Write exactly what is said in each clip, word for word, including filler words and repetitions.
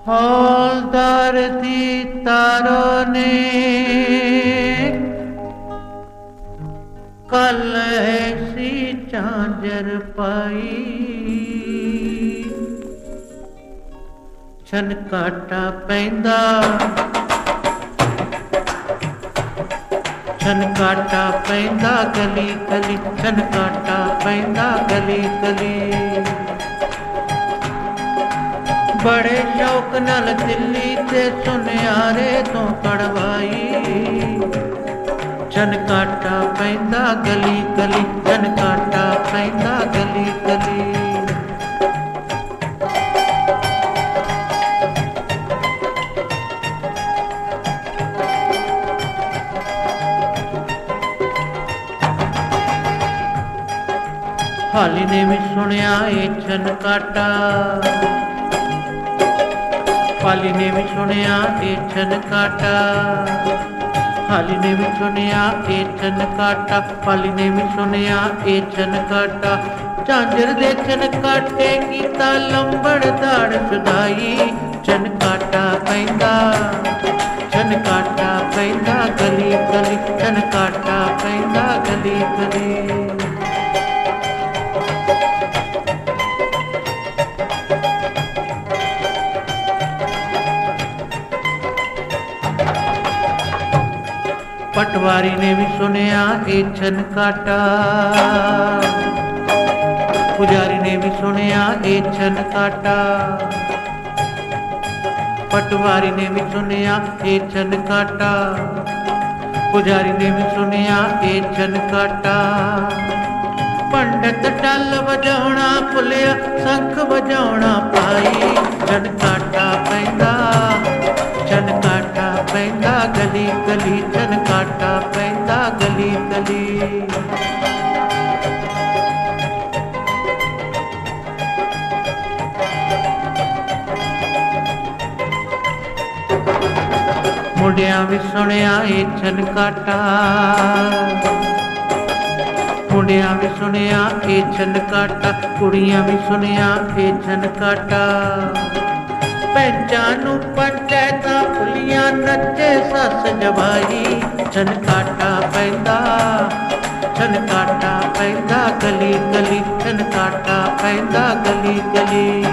ਹੌਲਦਾਰ ਦੀ ਤਾਰੋ ਨੇ ਕੱਲ ਐਸੀ ਝਾਂਜਰ ਪਾਈ, ਛਨਕਾਟਾ ਪੈਂਦਾ ਛਨਕਾਟਾ ਪੈਂਦਾ ਗਲੀ ਗਲੀ, ਛਨਕਾਟਾ ਪੈਂਦਾ ਗਲੀ ਗਲੀ। ਬੜੇ ਸ਼ੌਕ ਨਾਲ ਦਿੱਲੀ ਤੇ ਸੁਨਿਆਰੇ ਤੋਂ ਕਢਵਾਈ, ਛਨਕਾਟਾ ਪੈਂਦਾ ਗਲੀ ਗਲੀ, ਛਨਕਾਟਾ ਪੈਂਦਾ ਗਲੀ ਗਲੀ। ਹਾਲੀ ਨੇ ਵੀ ਸੁਣਿਆ ਇਹ ਛਨਕਾਟਾ, ਪਾਲੀ ਨੇ ਵੀ ਸੁਣਿਆ ਇਹ ਛਨਕਾਟਾ, ਹਾਲੀ ਨੇ ਵੀ ਸੁਣਿਆ ਇਹ ਛਨਕਾਟਾ, ਪਾਲੀ ਨੇ ਵੀ ਸੁਣਿਆ ਇਹ ਛਨਕਾਟਾ। ਝਾਂਜਰ ਦੇ ਛਨਕਾਟੇ ਕੀਤਾ ਲੰਬੜਦਾਰ ਸੁਧਾਈ, ਛਨਕਾਟਾ ਪੈਂਦਾ ਛਨਕਾਟਾ ਪੈਂਦਾ ਗਲੀ ਗਲੀ, ਛਨਕਾਟਾ ਪੈਂਦਾ ਗਲੀ ਗਲੀ। ਪਟਵਾਰੀ ਨੇ ਵੀ ਸੁਣਿਆ ਇਹ ਛਨਕਾਟਾ, ਪੁਜਾਰੀ ਨੇ ਵੀ ਸੁਣਿਆ ਇਹ ਛਨਕਾਟਾ, ਪਟਵਾਰੀ ਨੇ ਵੀ ਸੁਣਿਆ ਇਹ ਛਨਕਾਟਾ, ਪੁਜਾਰੀ ਨੇ ਵੀ ਸੁਣਿਆ ਇਹ ਛਨਕਾਟਾ। ਪੰਡਤ ਢੱਲ ਵਜਾਉਣਾ ਭੁੱਲਿਆ, ਸ਼ੰਖ ਵਜਾਉਣਾ ਪਾਈ, ਛਨਕਾਟਾ ਪੈਂਦਾ ਛਨਕਾਟਾ ਪੈਂਦਾ ਗਲੀ ਗਲੀ, ਛਨਕਾਟਾ ਪੈਂਦਾ ਗਲੀ ਗਲੀ। ਮੁੰਡਿਆਂ ਵੀ ਸੁਣਿਆ ਇਹ ਛਨਕਾਟਾ, ਮੁੰਡਿਆਂ ਵੀ ਸੁਣਿਆ ਇਹ ਛਨਕਾਟਾ, ਕੁੜੀਆਂ ਵੀ ਸੁਣਿਆ ਇਹ ਛਨਕਾਟਾ। ਪੈਂਚਾਂ ਨੂੰ ਪੰਚਾਇਤਾਂ ਫੁੱਲੀਆਂ ਨੱਚੇ ਸੱਸ ਜਵਾਈ, ਛਨਕਾਟਾ ਪੈਂਦਾ ਛਨਕਾਟਾ ਪੈਂਦਾ ਗਲੀ ਗਲੀ, ਛਨਕਾਟਾ ਪੈਂਦਾ ਗਲੀ ਗਲੀ।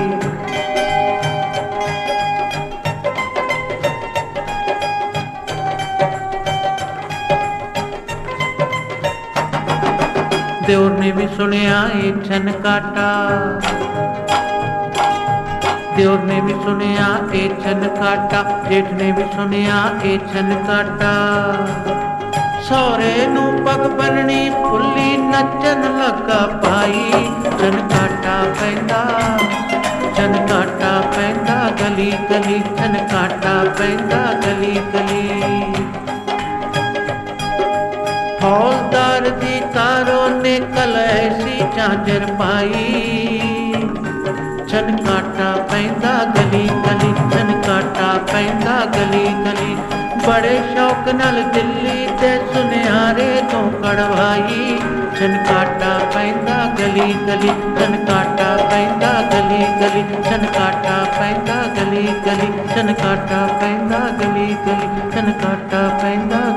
ਦਿਓਰ ਨੇ ਵੀ ਸੁਣਿਆ ਇਹ ਛਨਕਾਟਾ, ਦਿਓਰ ਨੇ ਵੀ ਸੁਣਿਆ ਇਹ ਛਨਕਾਟਾ, ਜੇਠ ਨੇ ਵੀ ਸੁਣਿਆ ਇਹ ਛਨਕਾਟਾ। ਸਹੁਰੇ ਨੂੰ ਪੱਗ ਬੰਨਣੀ ਫੁੱਲੀ ਨੱਚਣ ਲੱਗਾ ਪਾਈ, ਛਨਕਾਟਾ ਪੈਂਦਾ ਛਨਕਾਟਾ ਪੈਂਦਾ ਗਲੀ ਗਲੀ, ਛਨਕਾਟਾ ਪੈਂਦਾ ਗਲੀ ਗਲੀ। ਹੌਲਦਾਰ ਦੀ ਤਾਰੋ ਨੇ ਕੱਲ ਐਸੀ ਝਾਂਜਰ ਪਾਈ, ਛਨਕਾਟਾ ਪੈਂਦਾ ਗਲੀ ਗਲੀ, ਛਨਕਾਟਾ ਪੈਂਦਾ ਗਲੀ ਗਲੀ। ਬੜੇ ਸ਼ੌਕ ਨਾਲ ਦਿੱਲੀ ਤੇ ਸੁਨਿਆਰੇ ਤੋਂ ਕਢਵਾਈ, ਛਨਕਾਟਾ ਪੈਂਦਾ ਗਲੀ ਗਲੀ, ਛਨਕਾਟਾ ਪੈਂਦਾ ਗਲੀ ਗਲੀ, ਛਨਕਾਟਾ ਪੈਂਦਾ ਗਲੀ ਗਲੀ, ਛਨਕਾਟਾ ਪੈਂਦਾ ਗਲੀ ਗਲੀ, ਛਨਕਾਟਾ ਪੈਂਦਾ